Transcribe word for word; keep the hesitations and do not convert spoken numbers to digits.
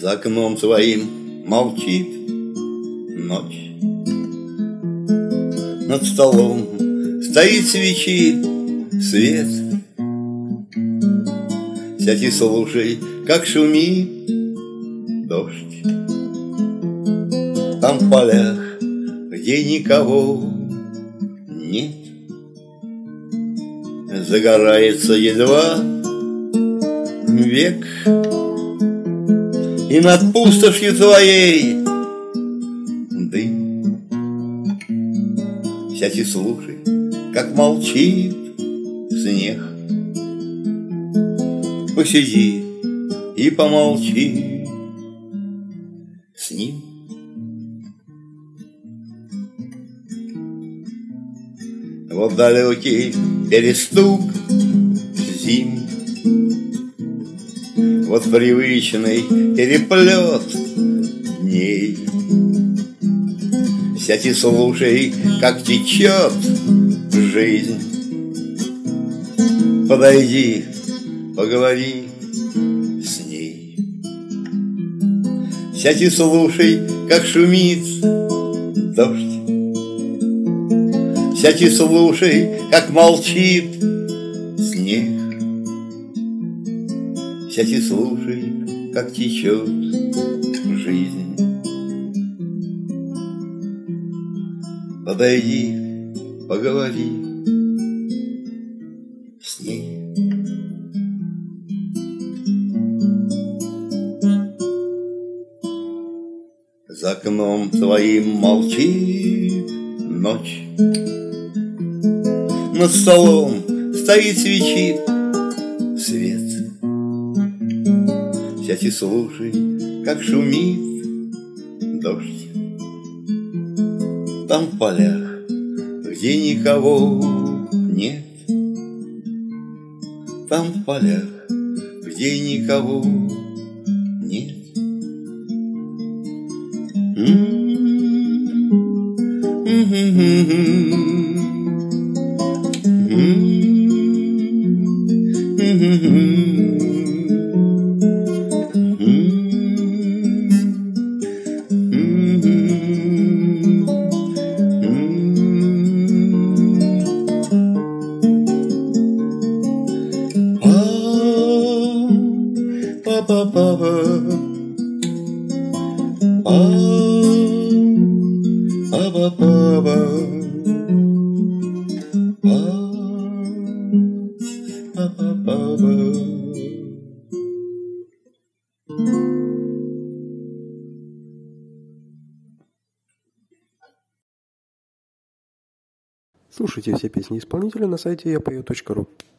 За окном своим молчит ночь. Над столом стоит свечи свет. Сядь и слушай, как шумит дождь. Там в полях, где никого нет, загорается едва век. И над пустошью твоей дым. Сядь и слушай, как молчит снег. Посиди и помолчи с ним. Вот далекий перестук зим, вот привычный переплет дней. Сядь и слушай, как течет жизнь. Подойди, поговори с ней. Сядь и слушай, как шумит дождь. Сядь и слушай, как молчит снег. Сядь и слушай, как течет жизнь. Подойди, поговори с ней. За окном твоим молчит ночь. Над столом стоит свечи свет. Сядь и слушай, как шумит дождь. Там в полях, где никого нет, там в полях, где никого нет. Слушайте все песни исполнителя на сайте я пою точка ру.